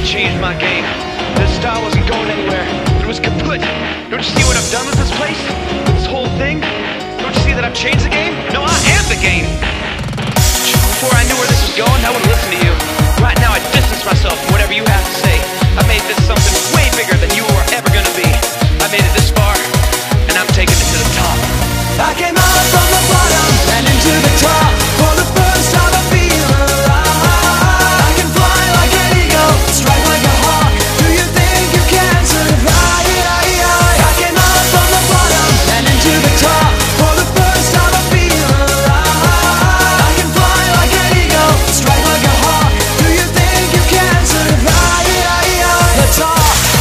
changed my game. This style wasn't going anywhere. It was kaput. Don't you see what I've done with this place? This whole thing? Don't you see that I've changed the game? No, I am the game. Before I knew where this was going, I would've listened to you. Right now I distance myself from whatever you have to say. I made this something way bigger than you were ever gonna be. I made it this far, and I'm taking it to the top. I came out from the bottom and into the top. For the first time I feel alive. I can fly like an eagle, strike like a hawk. Do you think you can survive? I came out from the bottom and into the top. For the first time I feel alive. I can fly like an eagle, strike like a hawk. Do you think you can survive? Let's talk.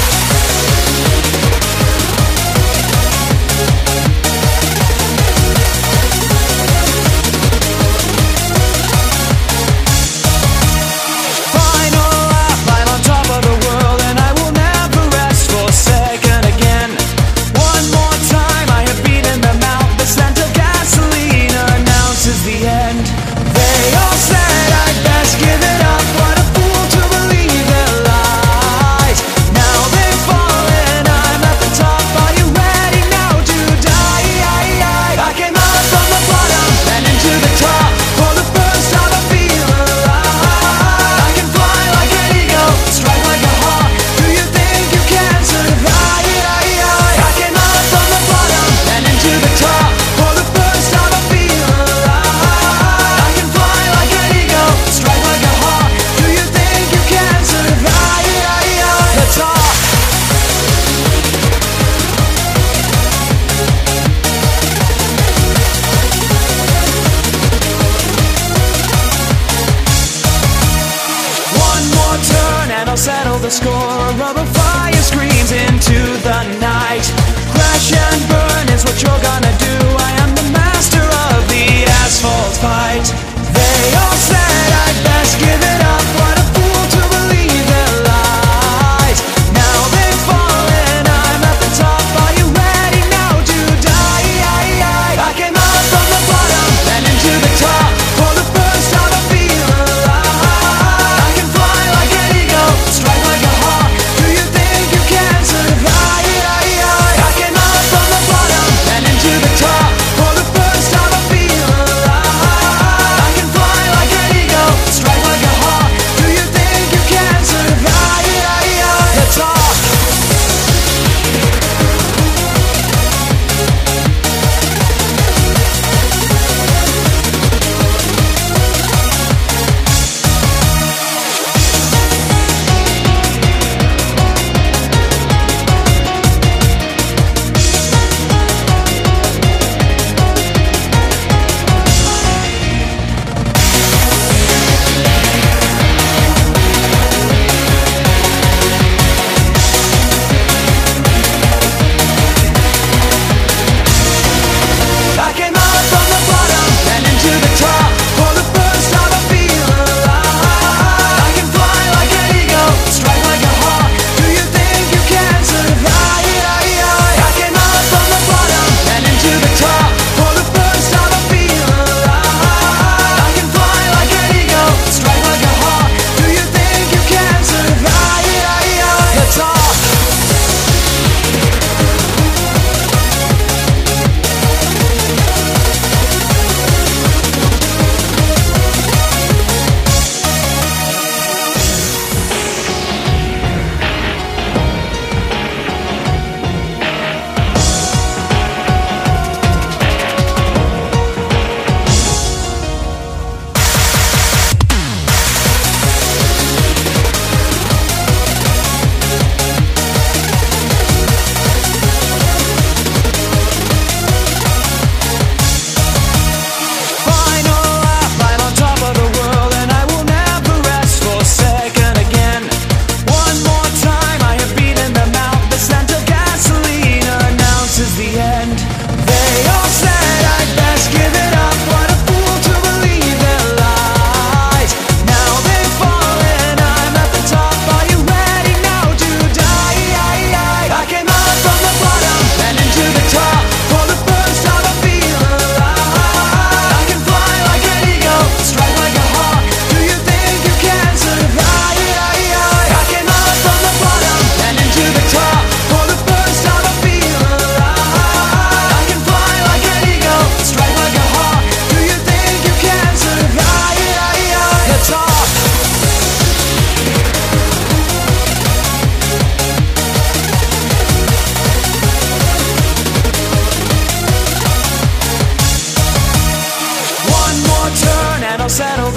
Settle the score. A rubber fire screams into the night. Crash and burn is what you're gonna do. I am the master of the asphalt fight. They all said I'd best give it up. What a fool to believe their lies. Now they've fallen, I'm at the top. Are you ready now to die? I came out from the bottom and into the top. For the first time I feel alive. I can fly like an eagle, strike like a hawk. Do you think you can survive? I came out from the bottom and into the top.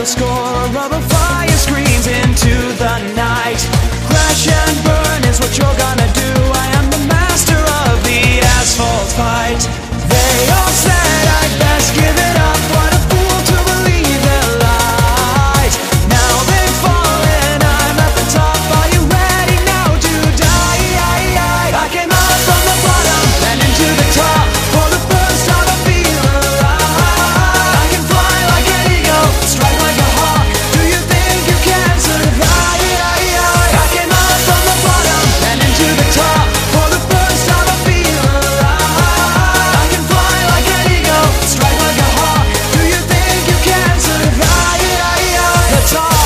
score. Rubber fire screams into the night. Crash and burn is what you're gonna do. I am the master of the asphalt fight. They all said I'd best give it up. What a fool to believe their lies. Now they've fallen, I'm at the top. Are you ready now to die? I came out from the bottom and into the top. For the first time I feel alive. I can fly like an eagle, strike like a hawk. Do you think you can survive? I came out from the bottom and into the top. For the first time I feel alive. I can fly like an eagle, strike like a hawk. Do you think you can survive? The top.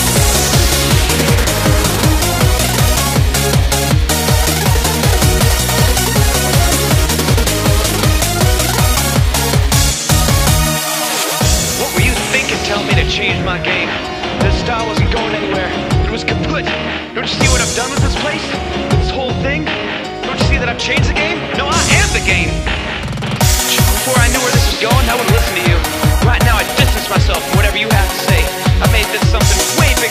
What were you thinking telling me to change my game? This style wasn't going anywhere. It was kaput. Don't you see what I've done with this place? This whole thing? Don't you see that I've changed the game? No, I am the game. Before I knew where this was going, I would listen to you. Right now, I distance myself from whatever you have to say. I made this something way bigger